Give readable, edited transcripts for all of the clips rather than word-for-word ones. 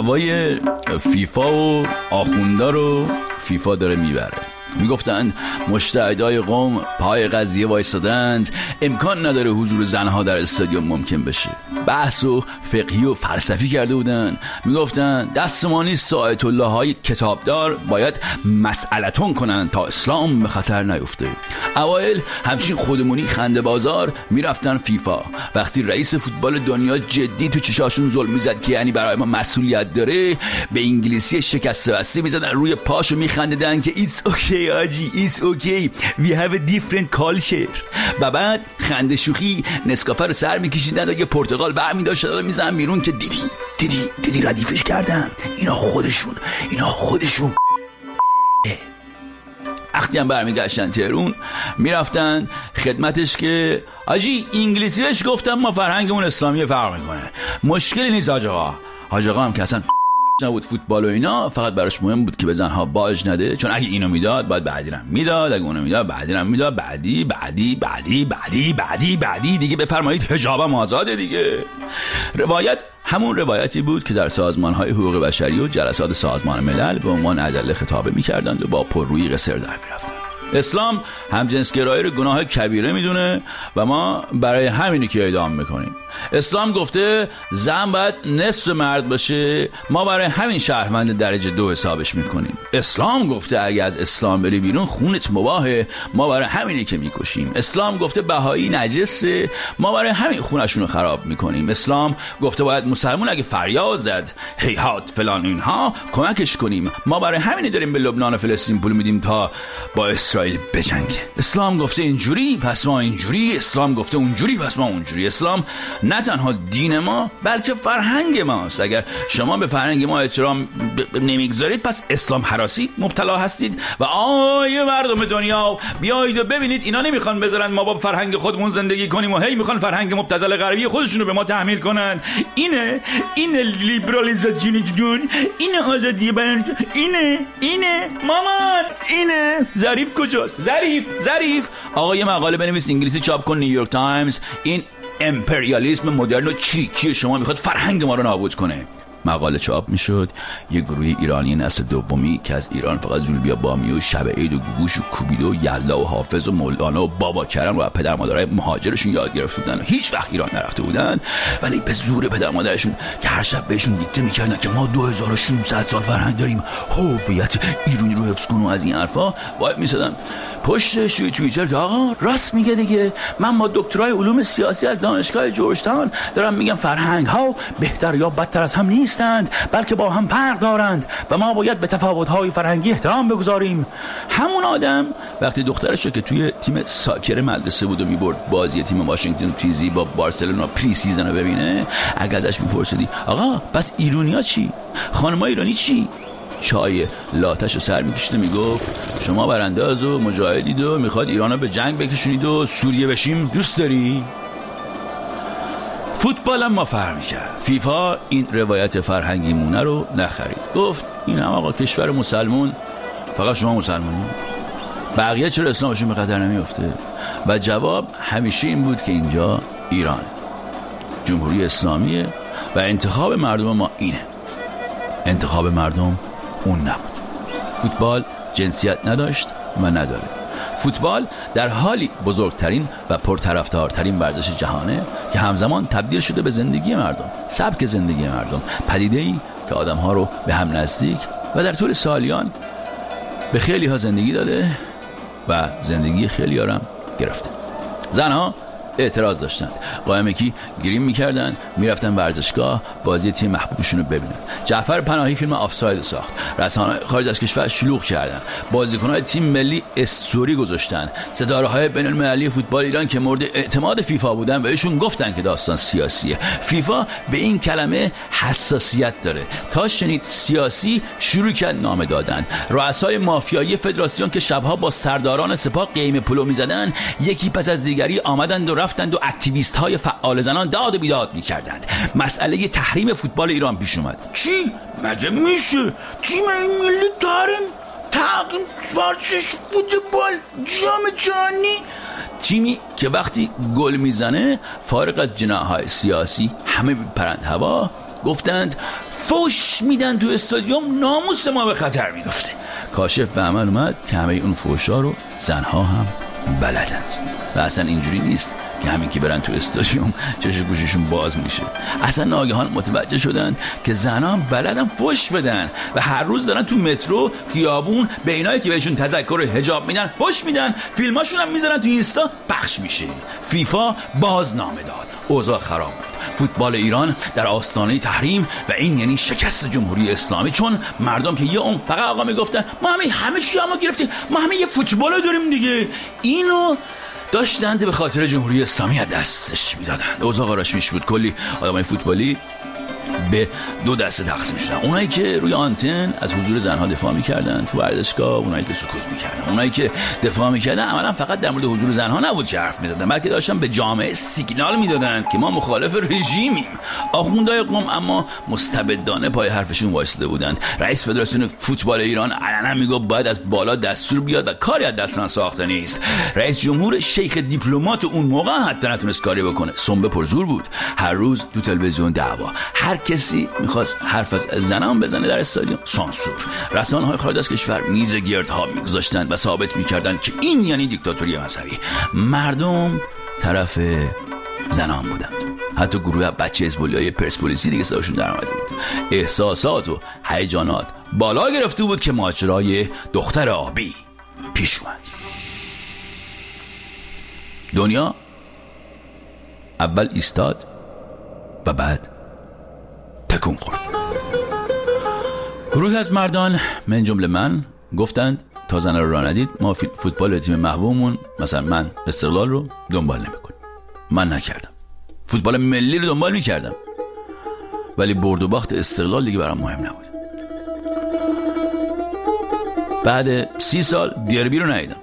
دعوای فیفا و آخوندا رو فیفا داره میبره. میگفتند مشتهدای قوم پای قضیه وایسادند، امکان نداره حضور زنها در استادیوم ممکن بشه. بحث و فقهی و فلسفی کرده بودن. میگفتند دست ما نیست، آیت الله های کتابدار باید مسئلتون کنن تا اسلام به خطر نیفته. اوایل همچین خودمونی خنده بازار میرفتن فیفا. وقتی رئیس فوتبال دنیا جدی تو چشاشون ظلم میزد که یعنی برای ما مسئولیت داره، به انگلیسی شکسته بسته میزدن روی پاشو میخندیدن که it's okay آجی، it's okay, we have a different culture. و بعد خنده شوخی نسکافه رو سر میکشیدن و یه پرتقال برمی داشتن و میزنن بیرون که دیدی ردیفش کردن، اینا خودشون. وقتی هم برمیگشتن تهرون میرفتن خدمتش که آجی انگلیسی بهش گفتم ما فرهنگمون اسلامی فرق میکنه، مشکلی نیست حاج آقا هم که اصلا نبود فوتبال و اینا، فقط براش مهم بود که به زنها باج نده، چون اگه اینو میداد باید بعدی رم میداد، اگه اونو میداد بعدی رم میداد، بعدی دیگه بفرمایید حجابم آزاده دیگه. روایت همون روایتی بود که در سازمان‌های حقوق بشری و جلسات سازمان ملل به عنوان ادله خطابه می‌کردند و با پررویی قصر در می‌رفتند. اسلام همجنسگرایی رو گناه کبیره میدونه و ما برای همینی که اعدام میکنیم. اسلام گفته زن باید نصف مرد باشه، ما برای همین شهروند درجه 2 حسابش میکنیم. اسلام گفته اگه از اسلام بری بیرون خونت مباهه، ما برای همینی که میکشیم. اسلام گفته بهایی نجسه، ما برای همین خونشون رو خراب میکنیم. اسلام گفته باید مسلمان اگه فریاد زد هیهات فلان اینها کمکش کنیم، ما برای همینی داریم به لبنان و فلسطین پول میدیم تا با اسرائیل بجنگه. اسلام گفته اینجوری پس ما اینجوری، اسلام گفته اونجوری پس ما اونجوری. اسلام نه تنها دین ما بلکه فرهنگ ماست. اگر شما به فرهنگ ما احترام نمیگذارید پس اسلام هراسی مبتلا هستید. و آیه مردم دنیا بیایید و ببینید اینا نمیخوان بذارن ما با فرهنگ خودمون زندگی کنیم و هی میخوان فرهنگ مبتذل غربی خودشونو به ما تحمیل کنن. اینه لیبرالیزاسیون، اینه آزادی بیان، اینه مامان، اینه ظریف کجاست؟ ظریف آقا یه مقاله بنویس انگلیسی چاپ کن نیویورک تایمز، این امپریالیسم مدرن و چی شما میخواد فرهنگ ما رو نابود کنه. مقاله چاپ میشد. یه گروه ایرانی نسل دومی که از ایران فقط زولبیا بامی و شب عید و گوگوش و کوبیده و یلا و حافظ و مولانا و بابا کرم و پدر مادرای مهاجرشون یاد گرفته بودن و هیچ وقت ایران نرفته بودن، ولی به زور پدر مادرشون که هر شب بهشون دیکته میکردن که ما 2600 سال فرهنگ داریم، هویت ایرانی رو حفظ کن و از این حرفا، وای میسادن پشتش توی توییتر که آقا راست میگه دیگه، من با دکترای علوم سیاسی از دانشگاه جورج تاون دارم میگم فرهنگ ها بهتر یا بدتر از هم نیستند بلکه با هم فرق دارند و ما باید به تفاوت‌های فرهنگی احترام بگذاریم. همون آدم وقتی دخترش که توی تیم ساکر مدرسه بود و میبرد بازی تیم واشنگتن تیزی با بارسلونا پری سیزن رو ببینه، اگه ازش میپرسیدی آقا پس ایرانیا چی؟ خانم‌های ایرانی چی؟ چای لاتش رو سر میکشید و میگفت شما برانداز و مجاهدید و میخواد ایران رو به جنگ بکشونید و سوریه بشیم دوست داری؟ فوتبال هم ما فرمی کرد. فیفا این روایت فرهنگی مونه رو نخرید، گفت این هم آقا کشور مسلمون، فقط شما مسلمانی، بقیه چرا اسلامشون به خطر نمیفته؟ و جواب همیشه این بود که اینجا ایرانه، جمهوری اسلامیه و انتخاب مردم ما اینه. انتخاب مردم اون نبود. فوتبال جنسیت نداشت و نداره. فوتبال در حالی بزرگترین و پرطرفدارترین ورزش جهانه که همزمان تبدیل شده به زندگی مردم، سبک زندگی مردم، پدیده‌ای که آدم‌ها رو به هم نزدیک و در طول سالیان به خیلی ها زندگی داده و زندگی خیلی ها هم گرفته. زنها اعتراض داشتند، قائمکی گریم میکردن، میرفتن ورزشگاه بازی تیم محبوبشون رو ببینن. جعفر پناهی فیلم آفساید ساخت، رسانه‌های خارج از کشور شلوغ کردن، بازیکن‌های تیم ملی استوری گذاشتن، ستاره‌های بین‌المللی فوتبال ایران که مورد اعتماد فیفا بودن بهشون گفتن که داستان سیاسیه. فیفا به این کلمه حساسیت داره. تا شنید سیاسی شروع کرد نام دادن. رؤسای مافیایی فدراسیون که شبها با سرداران سپاه قیم پلو می‌زدن، یکی پس از دیگری آمدند و رفتند و اکتیویست های فعال زنان داد و بیداد می‌کردند. مسئله تحریم فوتبال ایران پیش اومد. چی؟ مگه میشه تیم ملی تحریم ورزش فوتبال جام جهانی؟ تیمی که وقتی گل میزنه فارغ از جناح‌های سیاسی همه میپرند هوا، گفتند فوش میدن تو استادیوم، ناموس ما به خطر میفته. کاشف به عمل اومد که همه اون فوشا رو زنها هم بلدند و اصلا اینجوری نیست که همین که برن تو استادیوم چشم گوششون باز میشه. اصلا ناگهان متوجه شدن که زنها هم بلدن فوش بدن و هر روز دارن تو مترو، خیابون به اینایی که بهشون تذکر حجاب میدن فوش میدن، فیلماشون هم میذارن تو اینستا پخش میشه. فیفا بازنامه داد، اوضاع خراب بود. فوتبال ایران در آستانه تحریم و این یعنی شکست جمهوری اسلامی، چون مردم که یه اون فقط آقا میگفتن ما همه چی ما گرفتیم، ما همه یه فوتبال داریم دیگه، اینو داشتند به خاطر جمهوری اسلامی از دستش میدادن. اوضاع قاراش میش بود. کلی آدمای فوتبالی به دو دسته تقسیم شدن. اونایی که روی آنتن از حضور زنها دفاع میکردن تو ورزشگاه، اونایی که سکوت میکردن. اونایی که دفاع میکردن عملا فقط در مورد حضور زنها نبود که حرف میزدن، بلکه داشتن به جامعه سیگنال میدادن که ما مخالف رژیمیم. آخوندهای قم اما مستبدانه پای حرفشون وایساده بودند. رئیس فدراسیون فوتبال ایران علنا میگفت باید از بالا دستور بیاد و کاری از دست من ساخته نیست. رئیس جمهور شیخ دیپلمات اون موقع حتی نتونست کاری بکنه. سنبه پرزور بود. هر روز تو تلویزیون دعوا، هر کسی میخواست حرف از زنان بزنه در استادیوم سانسور. رسانه‌های خارج از کشور میز گردها میگذاشتند و ثابت میکردند که این یعنی دیکتاتوری مذهبی. مردم طرف زنان بودند. حتی گروه بچه حزب‌الله‌های پرسپولیسی دیگه صداشون در اومده بود. احساسات و هیجانات بالا گرفته بود که ماجرای دختر آبی پیش اومد. دنیا اول ایستاد و بعد تکون خورد. گروهی از مردان من جمله من گفتند تا زنها رو ندید ما فوتبال تیم محبوبمون مثلا من استقلال رو دنبال نمیکنم. من نکردم. فوتبال ملی رو دنبال میکردم ولی برد و باخت استقلال دیگه برام مهم نبود. بعد 30 سال دربی رو ندیدم.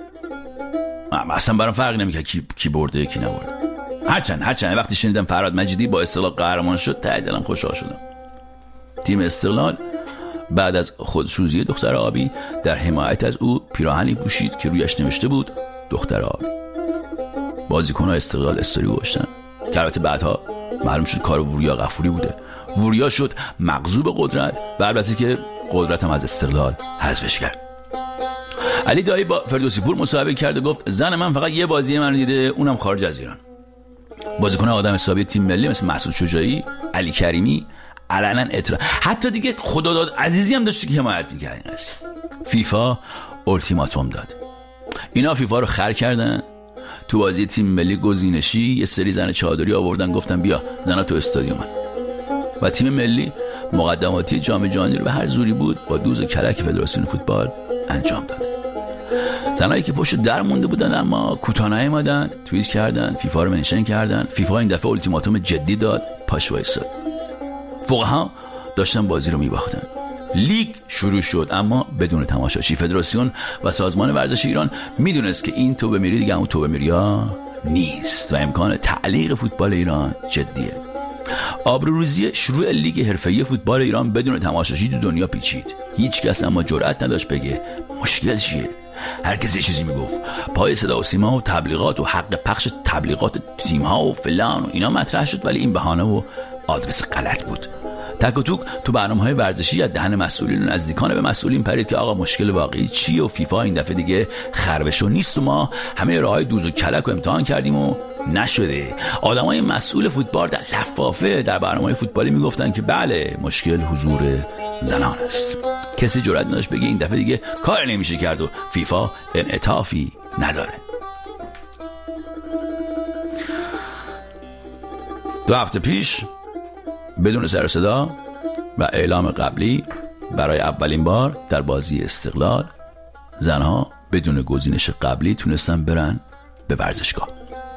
اصلا برام فرق نمیکنه کی برده کی نبرده. هرچند وقتی شنیدم فرهاد مجیدی با استقلال قهرمان شد ته دلم خوشحال شدم. تیم استقلال بعد از خودسوزی دختر آبی در حمایت از او پیراهنی پوشید که رویش نوشته بود دختر آبی. بازیکن‌های استقلال استوری گذاشتن که البته بعدها معلوم شد کار وریا غفوری بوده. وریا شد مغضوب قدرت و البته که قدرت هم از استقلال حذفش کرد. علی دایی با فردوسی پور مصاحبه کرد و گفت زن من فقط یه بازی من دیده، اونم خارج از ایران. بازیکن آدم حسابی تیم ملی مثل مسعود شجاعی، علی کریمی علنا اعتراض، حتی دیگه خداداد عزیزی هم داشت که حمایت می‌کرد این قضیه. فیفا اولتیماتوم داد. اینا فیفا رو خر کردن. تو بازی تیم ملی گزینشی یه سری زن چادری آوردن گفتن بیا زنا تو استادیوم و تیم ملی مقدماتی جام جهانی رو به هر زوری بود با دوز کلک فدراسیون فوتبال انجام داد. زنایی که پشت در مونده بودن اما کوتاه نیومدن، توییت کردن، فیفا رو منشن کردن. فیفا این دفعه اولتیماتوم جدی داد، پاش وایساد. فقها داشتن بازی رو میباختن. لیگ شروع شد اما بدون تماشاچی. فدراسیون و سازمان ورزش ایران میدونست که این تو بمیری دیگه اون تو بمیریا نیست و امکان تعلیق فوتبال ایران جدیه. آبروریزی شروع لیگ حرفه‌ای فوتبال ایران بدون تماشاچی تو دنیا پیچید. هیچ کس اما جرئت نداشت بگه مشکل چیه. هر کسی چیزی میگفت. پای صدا و سیما و تبلیغات و حق پخش تبلیغات تیم‌ها و فلان و اینا مطرح شد ولی این بهانه و آدرس غلط بود. تک و توک تو برنامه‌های ورزشی از دهن مسئولین و نزدیکان به مسئولین پرید که آقا مشکل واقعی چیه و فیفا این دفعه دیگه خربشو نیست و ما همه راههای دوز و کلک رو امتحان کردیم و نشده. آدمای مسئول فوتبال در لفافه در برنامه‌های فوتبالی میگفتن که بله مشکل حضور زنان است. کسی جرئت نداشت بگه این دفعه دیگه کار نمیشه کرد و فیفا انعطافی نداره. 2 هفته پیش بدون سر و صدا و اعلام قبلی برای اولین بار در بازی استقلال زنها بدون گزینش قبلی تونستن برن به ورزشگاه.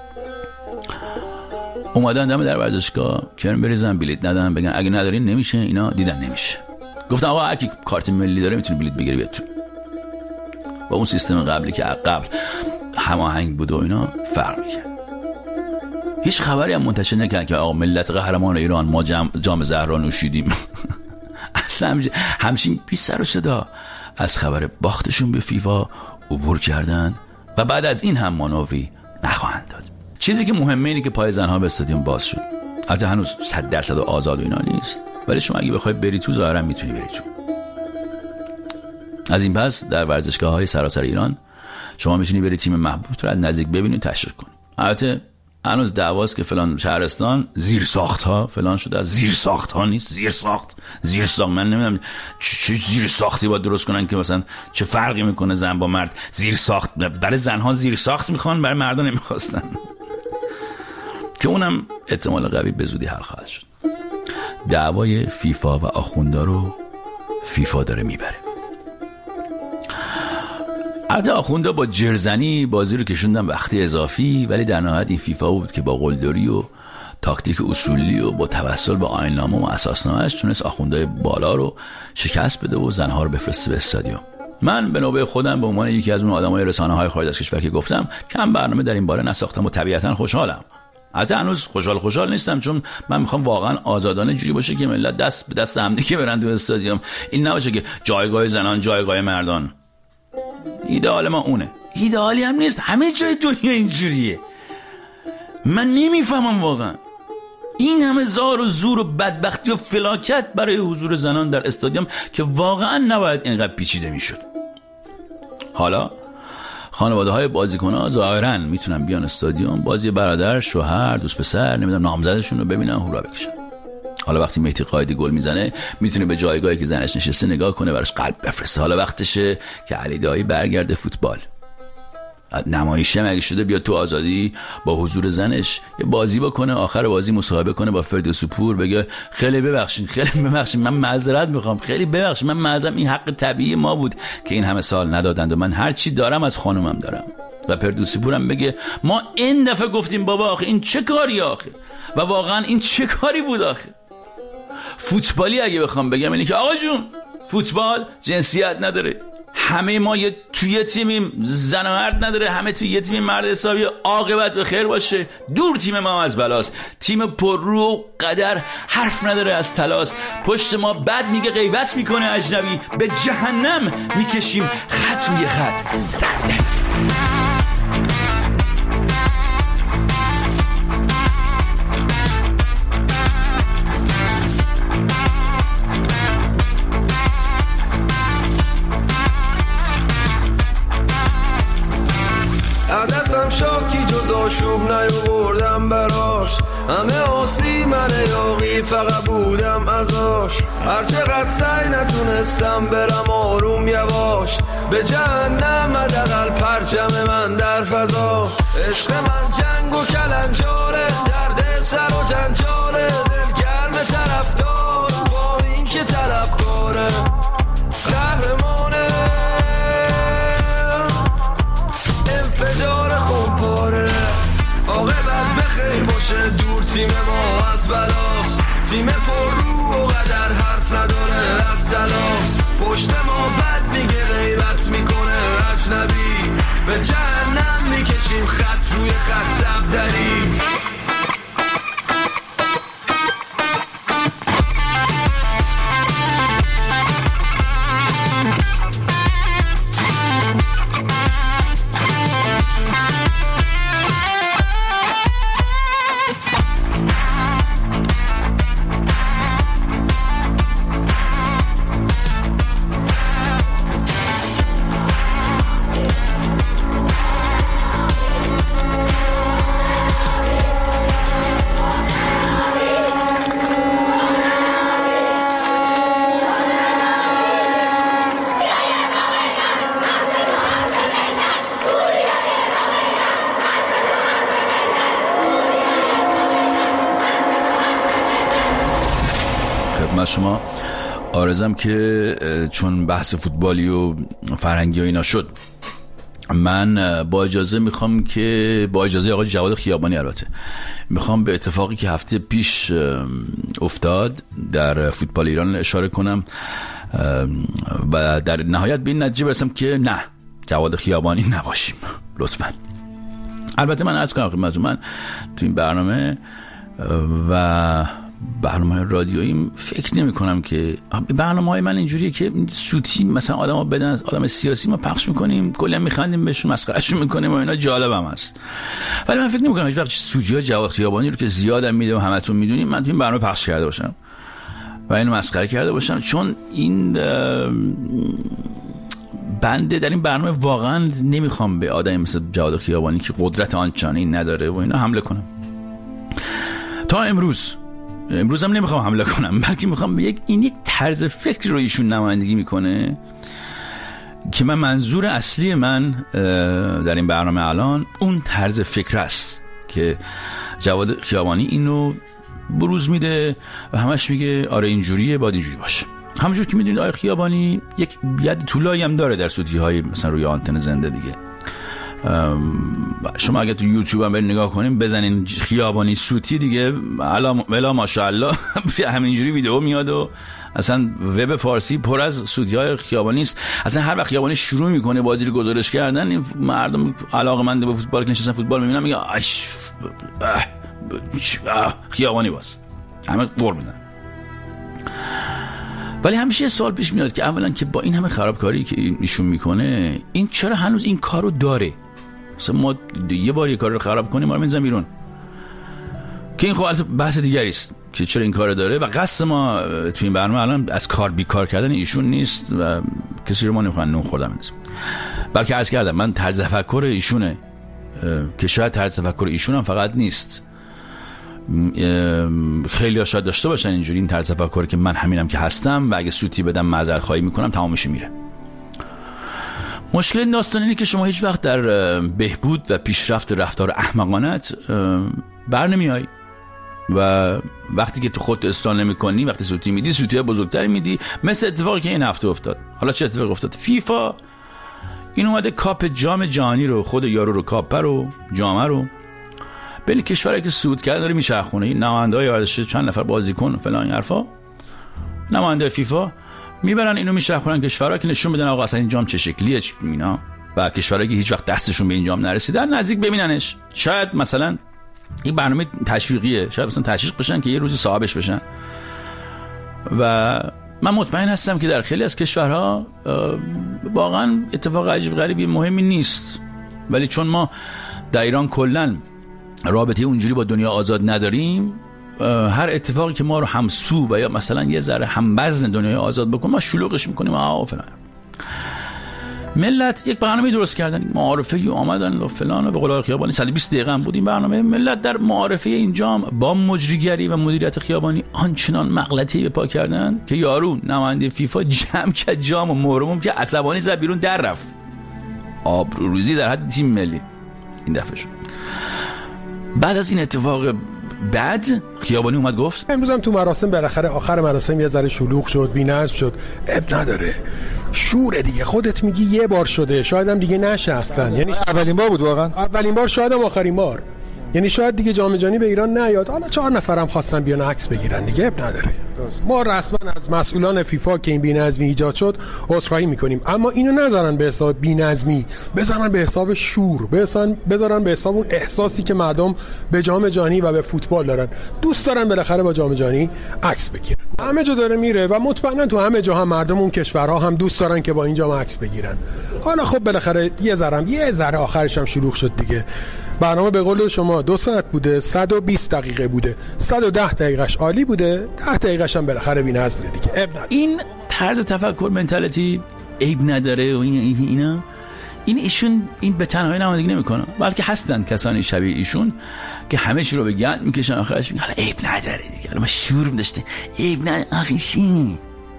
اومدن دم در ورزشگاه کرم بریزن بلیت ندن بگن اگه ندارین نمیشه. اینا دیدن نمیشه. گفتن آقا هر کی کارت ملی داره میتونه بلیت بگیره بیاد تو. با اون سیستم قبلی که قبل هماهنگ بود و اینا فرق می‌کرد. هیچ خبری هم منتشر نکردن که آقا ملت قهرمان ایران ما جام زهرا نوشیدیم. اصلا همچین بی سر و صدا از خبر باختشون به فیفا عبور کردن و بعد از این هم مانوری نخواهند داد. چیزی که مهمه اینه که پای زنها به استادیوم باز شد. البته هنوز 100% آزاد و اینا نیست ولی شما اگه بخوای بری تو ظاهرا میتونی بری تو. از این پس در ورزشگاه‌های سراسر ایران شما میتونی بری تیم محبوب رو از نزدیک ببینی و تشویق کنی. البته هنوز دعواست که فلان شهرستان زیر ساخت ها فلان شده، از زیر ساخت ها نیست، زیر ساخت من نمیدونم چه زیر ساختی باید درست کنن که مثلا چه فرقی میکنه زن با مرد. زیر ساخت برای زنها زیر ساخت میخوان، برای مردان نمیخواستن که اونم احتمال قوی به زودی حل خواهد شد. دعوای فیفا و آخوندا رو فیفا داره میبره. البته آخوندا با جرزنی بازی رو کشوندن وقتی اضافی، ولی در نهایت این فیفا بود که با قلدری و تاکتیک اصولی و با توسل به آیین‌نامه و اساسنامه‌اش تونست آخوندای بالا رو شکست بده و زنها رو بفرسته به استادیوم. من به نوبه خودم به عنوان یکی از اون آدمای رسانه‌های خارج از کشور که گفتم کم برنامه در این باره نساختم و طبیعتاً خوشحالم. البته هنوز خوشحال نیستم، چون من میخوام واقعا آزادانه جوری باشه که ملت دست به دست هم دیگه برن تو استادیوم. این نباشه که جایگاه زنان جایگاه مردان. ایدئال ما اونه. ایدئالی هم نیست، همه جای دنیا اینجوریه. من نمیفهمم واقعا این همه زار و زور و بدبختی و فلاکت برای حضور زنان در استادیوم که واقعا نباید اینقدر پیچیده میشد. حالا خانواده های بازیکن‌ها ظاهراً میتونن بیان استادیوم بازی برادر، شوهر، دوست پسر، نمیدونم نامزدشون رو ببینن، هورا بکشن. حالا وقتی مهدی قائدی گل میزنه میتونه به جایگاهی که زنش نشسته نگاه کنه، براش قلب بفرسته. حالا وقتشه که علی دایی برگرده فوتبال. نمایشه مگه شده بیاد تو آزادی با حضور زنش یه بازی بکنه، آخر بازی مصاحبه کنه با فردوسی پور، بگه خیلی ببخشید من معذرت میخوام، خیلی ببخشید من معذرم، این حق طبیعی ما بود که این همه سال ندادند و من هر چی دارم از خانومم دارم. و فردوسی پورم بگه ما این دفعه گفتیم بابا آخه این چه کاری آخه، و واقعا این چه کاری بود آخه. فوتبالی اگه بخوام بگم اینه که آقا جون فوتبال جنسیت نداره، همه ما توی تیمیم، زن و مرد نداره، همه توی یه تیم مرد حسابی. عاقبت به خیر باشه. دور تیم ما از بلاست، تیم پر رو و قدر حرف نداره از تلاس. پشت ما بد میگه غیبت میکنه اجنبی، به جهنم میکشیم خط روی خط سرده. عدسم شاکی جز آشوب نیاوردم براش، همه آسی من یاقی فقط بودم ازاش. هرچقدر سعی نتونستم برم آروم یواش، به جهنم حداقل پرچم من در فضاست. عشق من جنگ و کلنجاره، درد سر و جنجاله، دلگرم طرفدار با این که طلبکاره، قهرمانه انفجار خونپاره. عاقبت بخیر باشه، دور تیم ما از بلاست، تیم پر رو و قدر حرف نداره از تلاس. پشت ما بد میگه غیبت میکنه اجنبی، به جهنم میکشیم خط روی خط تبدری. شما آرزم که چون بحث فوتبالی و فرهنگی و اینا شد، من با اجازه میخوام که با اجازه آقای جواد خیابانی البته میخوام به اتفاقی که هفته پیش افتاد در فوتبال ایران اشاره کنم و در نهایت به این نتیجه برسم که نه، جواد خیابانی نباشیم لطفاً. البته من عرض کنم خدمتتون، من تو این برنامه و برنامه رادیویی فکر نمی کنم که برنامه‌های من اینجوریه که سوتی مثلا آدم‌ها بدن، آدم سیاسی ما پخش میکنیم، کلا میخندیم بهشون، مسخرهشون میکنیم و اینا جالبم هست. ولی من فکر نمی کنم هیچ وقت سوتی‌ها جواد خیابانی رو که زیادم میدونم همتون میدونیم من تو این برنامه پخش کرده باشم. و اینو مسخره کرده باشم، چون این بنده در این برنامه واقعا نمیخوام به آدمی مثل جواد خیابانی که قدرت آنچنانی نداره و اینا حمله کنم. تا امروز هم نمیخوام حمله کنم، بلکه میخوام به یک طرز فکری رو ایشون نمایندگی میکنه که منظور اصلی من در این برنامه الان اون طرز فکر است که جواد خیابانی اینو بروز میده و همش میگه آره اینجوریه، باید اینجوری باشه. همونجور که میدونید آقای خیابانی یک ید طولایی هم داره در سوتی‌های مثلا روی آنتن زنده دیگه. شما اگه تو یوتیوب هم برید نگاه کنیم، بزنین خیابانی سوتی دیگه، الا ماشاءالله همینجوری ویدیو میاد و اصلا وب فارسی پر از سوتی‌های خیابانی است. اصلا هر وقت خیابانی شروع میکنه بازی رو گزارش کردن، این مردم علاقه‌مند به فوتبال که نشستن فوتبال میبینن میگن خیابانی باز، همه قور میدن. ولی همیشه یه سوال پیش میاد که اولا که با این همه خرابکاری که ایشون میکنه، این چرا هنوز این کارو داره؟ مثلا ما یه بار یه کار رو خراب کنیم ما رو می‌ذارن بیرون، که این خب بحث دیگری است که چرا این کارو داره. و قصد ما تو این برنامه الان از کار بیکار کردن ایشون نیست و کسی رو ما نمیخوام نون خوردم نیست، بلکه عرض کردم من طرز تفکر ایشونه که شاید طرز تفکر ایشون هم فقط نیست، خیلی ها شاید داشته باشن اینجوری این طرز تفکر که من همینم که هستم و اگه سوتی بدم معذرت خواهی میکنم تمامش میره. مشکل داستان اینه که شما هیچ وقت در بهبود و پیشرفت رفتار احمقانت بر نمیای و وقتی که تو خودت اصلاح نمی‌کنی، وقتی سوتی میدی سوتی بزرگتری میدی، مثل اتفاقی که این هفته افتاد. حالا چه اتفاقی افتاد؟ فیفا این اومده کاپ جام جهانی رو، خود یارو رو کاپ رو جام رو بین کشورایی که صعود کرده داره میچرخونه. این نماینده‌های ورزشی چند نفر بازیکن فلان این حرفا، نماینده فیفا میبرن اینو میچرخونن کشورها که نشون بدن آقا اصلا این جام چه شکلیه اینا، و کشورایی که هیچ وقت دستشون به این جام نرسیدن نزدیک ببیننش. شاید مثلا این برنامه تشویقیه، شاید مثلا تشویق بشن که یه روزی صاحبش بشن. و من مطمئن هستم که در خیلی از کشورها واقعا اتفاق عجیب غریبی مهمی نیست، ولی چون ما در ایران کلاً رابطه اونجوری با دنیا آزاد نداریم، هر اتفاقی که ما رو همسو و یا مثلا یه ذره هموزن دنیای آزاد بکنه ما شلوغش میکنیم فلان. ملت یک برنامه درست کردن، معارفه آمدن و فلان و به قول خیابانی 120 دقیقه هم بود این برنامه. ملت در معارفه این جام با مجریگری و مدیریت خیابانی آنچنان مغلطه‌ای به پا کردن که یارو نماینده فیفا جمع کرد جام و مهرموم که عصبانی زد بیرون در رفت. آبروریزی در حد تیم ملی این دفعه شد. بعد از این اتفاق بعد خیابانی اومد گفت امروز هم تو مراسم بالاخره آخر مراسم یه ذره شلوغ شد، بی‌نظم شد، اب نداره، شوره دیگه، خودت میگی یه بار شده، شاید هم دیگه نشه اصلا. یعنی اولین بار بود واقعا، اولین بار، شاید هم آخرین بار. یعنی شاید دیگه جام جهانی به ایران نیاد. حالا 4 نفرم خواستن بیان عکس بگیرن دیگه، اب نداره. ما رسما از مسئولان فیفا که این بی‌نظمی ایجاد شد عذرخواهی میکنیم، اما اینو نذارن به حساب بی‌نظمی، بذارن به حساب شور، بذارن به حساب اون احساسی که مردم به جام جهانی و به فوتبال دارن. دوست دارن بالاخره با جام جهانی عکس بگیرن. همه جا داره میره و مطمئنا تو همه جا هم مردم اون کشورها هم دوست دارن که با این جام عکس بگیرن. حالا خب بالاخره یه ذره آخرش هم شلوغ شد دیگه. برنامه به قول شما 2 ساعت بوده، 120 دقیقه بوده، 110 دقیقش عالی بوده، 10 دقیقش هم بالاخره بی‌نظم بوده دیگه. این طرز تفکر منتالیتی عیب نداره و اینا ایشون این به تنهایی نمایندگی نمیکنه، بلکه هستن کسانی شبیه ایشون که همه چی رو به گند میکشن آخرش میگن حالا عیب نداره دیگه، حالا ما شورم داشته عیب نداره آخیشی.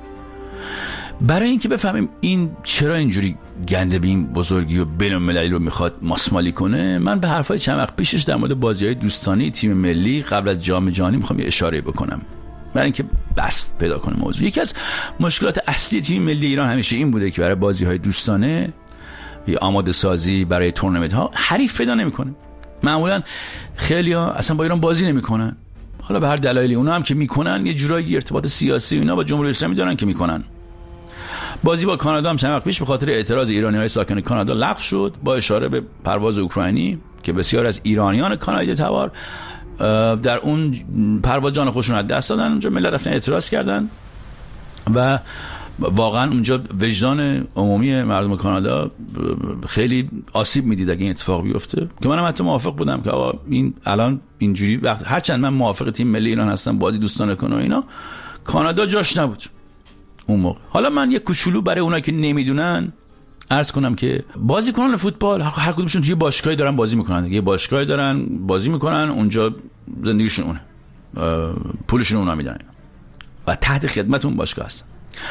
برای اینکه بفهمیم این چرا اینجوری گنده به این بزرگی و بین‌المللی رو میخواد ماسمالی کنه، من به حرفای چند وقت پیشش در مورد بازی‌های دوستانه تیم ملی قبل از جام جهانی میخوام یه اشاره بکنم برای اینکه بست پیدا کنه موضوع. یکی از مشکلات اصلی تیم ملی ایران همیشه این بوده که برای بازی‌های دوستانه یا آماده سازی برای تورنمنت‌ها حریف پیدا نمی‌کنه. معمولاً خیلی‌ها اصلا با ایران بازی نمی‌کنن، حالا به هر دلایلی. اونا هم که می‌کنن یه جورایی ارتباط سیاسی اینا با جمهوری اسلامی دارن که می‌کنن. بازی با کانادا هم چند وقت پیش به خاطر اعتراض ایرانی‌های ساکن کانادا لغو شد با اشاره به پرواز اوکراینی که بسیار از ایرانیان کانادایی تبار در اون پرواز جان خودشون از دست دادن. اونجا ملت رفتن اعتراض کردن و واقعا اونجا وجدان عمومی مردم کانادا خیلی آسیب میدید اگه این اتفاق بیفته، که منم حتی موافق بودم که آقا این الان اینجوری وقت هرچند من موافق تیم ملی ایران هستم بازی دوستانه کنه و اینا، کانادا جاش نبود اون موقع. حالا من یه کوچولو برای اونایی که نمیدونن عرض کنم که بازیکنان فوتبال هر کدومشون توی باشگاهی دارن بازی میکنن، یه باشگاهی دارن بازی میکنن، اونجا زندگیشون اونه، پولشون اونا میدن و تحت خدمت اون باشگاه هستن.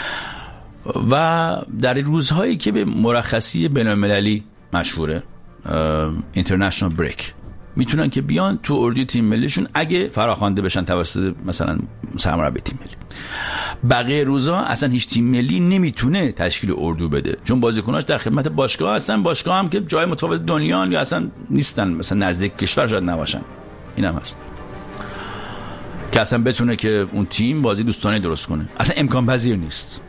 و در روزهایی که به مرخصی بین‌المللی مشهوره اینترنشنال بریک میتونن که بیان تو اردوی تیم ملیشون اگه فراخوانده بشن توسط مثلا سرمربی تیم ملی. بقیه روزا اصلا هیچ تیم ملی نمیتونه تشکیل اردو بده چون بازیکناش در خدمت باشگاه هستن، باشگاه هم که جای متفاوت دنیا یا اصلا نیستن، مثلا نزدیک کشور شاید نباشن. اینم هست که اصلا بتونه که اون تیم بازی دوستانه درست کنه، اصلا امکان پذیر نیست.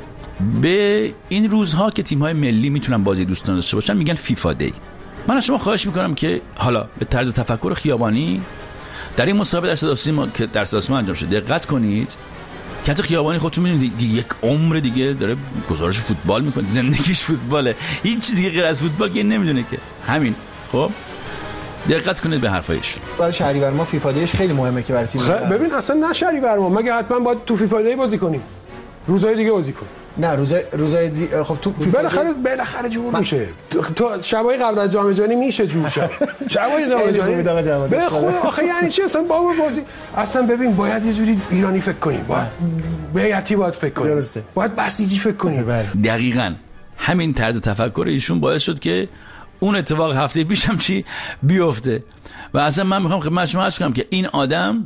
به این روزها که تیم‌های ملی میتونن بازی دوستانه داشته باشن میگن فیفا دی. من از شما خواهش میکنم که حالا به طرز تفکر خیابانی در این مسابقه در صداسی ما انجام شده دقت کنید که حتی خیابانی خودتون میدونید یک عمر دیگه داره گزارش فوتبال میکنه، زندگیش فوتباله، هیچ دیگه غیر از فوتبال که نمیدونه که همین. خب دقت کنید به حرفایش. برای شهریور ما فیفا دیش خیلی مهمه که برای تیم ببین اصلا نه شهریور ما مگه حتما باید تو فیفا دی بازی کنیم، روزهای دیگه بازی کنیم. نه روزای خب تو بالاخره جور میشه. تو شبای قبل از جام جهانی میشه جور شد. شبای جام جهانی به خدا آخه یعنی چی اصلا بازی اصلا ببین باید یه جوری ایرانی فکر کنیم، باید بیاتی باید فکر کنیم، باید بسیجی فکر کنیم. دقیقاً همین طرز تفکر ایشون باعث شد که اون اتفاق هفته پیشم چی بیفته. و اصلا من میخوام خدمت شما عرض کنم که این آدم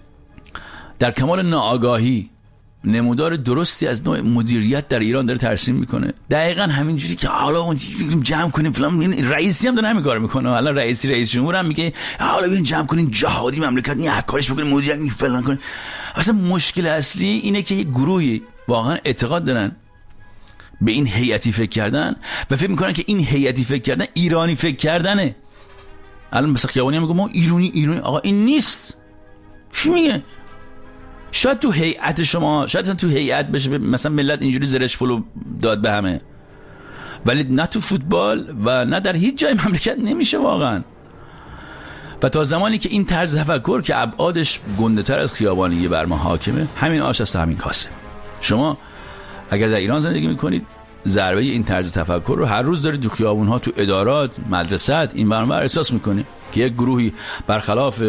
در کمال ناآگاهی نمودار درستی از نوع مدیریت در ایران داره ترسیم میکنه. دقیقاً همینجوری که حالا اون جمع کنیم فلان، رئیسی هم داره همین کارو میکنه. حالا رئیس جمهور هم میگه حالا بیاین جمع کنین جهادی مملکت این کارش بکنین مدیریت این فلان کنین. اصلا مشکل اصلی اینه که یه گروهی واقعا اعتقاد دارن به این هیئتی فکر کردن و فکر میکنن که این هیئتی فکر کردن ایرانی فکر کردنه. الان مثلا خیابانی هم میگه ما ایرانی آقا این نیست. چی میگه؟ شاید تو هیئت شما، شاید تو هیئت بشه مثلا ملت اینجوری زرش فلو داد به همه، ولی نه تو فوتبال و نه در هیچ جای مملکت نمیشه واقعا. و تا زمانی که این طرز تفکر که ابعادش گنده‌تر از خیابانی بر ما حاکمه، همین آش است همین کاسه. شما اگر در ایران زندگی میکنید ضربه این طرز تفکر رو هر روز دارید تو خیابون‌ها، تو ادارات، مدرسات این برنامه احساس میکنید که یک گروهی برخلاف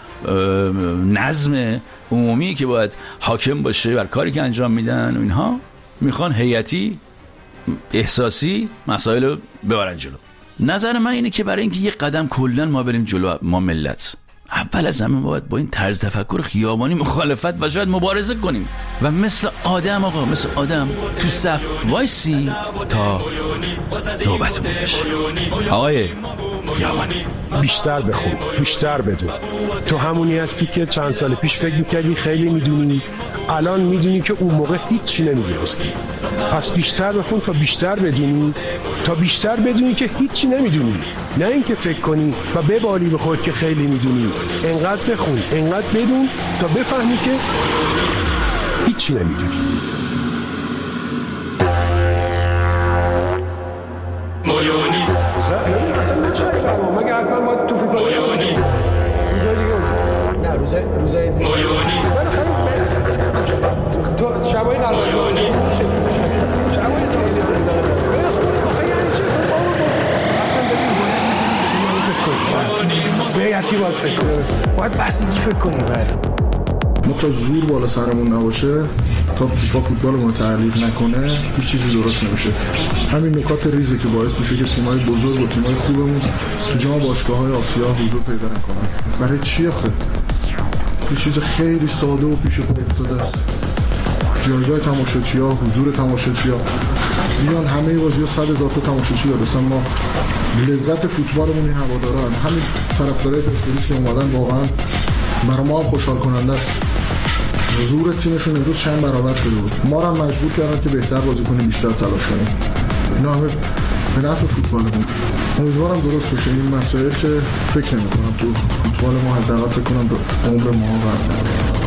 نظم عمومی که باید حاکم باشه بر کاری که انجام میدن و اینها میخوان هیئتی احساسی مسائل رو ببرن جلو. نظر من اینه که برای اینکه یه قدم کلن ما بریم جلو، ما ملت اول از همه باید با این طرز تفکر خیابانی مخالفت و شاید مبارزه کنیم و مثل آدم آقا مثل آدم تو صف وایسی تا نوبتمون بشه. آقای خیابانی بیشتر بخون، بیشتر بدون. تو همونی هستی که چند سال پیش فکر میکردی خیلی میدونی، الان میدونی که اون موقع هیچی نمیدونستی. پس بیشتر بخون تا بیشتر بدونی، تا بیشتر بدونی که هیچی نمیدونی، نه اینکه فکر کنی و ببالی به خود که خیلی میدونی. انقدر بخون، انقدر بدون تا بفهمی که هیچی نمیدونی. مویونی اصلا نشاری برمون مگه حتما باید تو فیفا مویونی نه روزای دیگه مویونی تو شبای قبل مویونی شبای بیاتی باید فکر کنی، باید بسیجی فکر کنی. ما تا زور بالا سرمون نباشه، تا فیفا فوتبال رو تعریف نکنه، هیچ چیزی درست نمیشه. همین نکات ریزی که باعث میشه که تیم‌های بزرگ و تیم‌های خوبمون تو جام باشگاه‌های آسیا حضور پیدا نکنن. برای چی آخه؟ یه چیز خیلی ساده و پیش پا افتاده است. جایگاه تماشاچی‌ها، حضور تماشاچی‌ها. میان همه بازی‌ها 100,000 تا تماشاچی داره. مثلا ما لذت فوتبالمون این هواداران، همین طرفدارای پرسپولیس که اومدن واقعا برای ما هم خوشحال کننده است. زور تیمشون امروز چند برابر شده بود. ما رو هم مجبور کردن که بهتر بازی کنیم، بیشتر تلاش کنیم. اینا همه به نفع فوتبالمون. امیدوارم درست بشه این مسائل که فکر نمی‌کنم تو فوتبال ما حداقل فکر کنم به عمر ما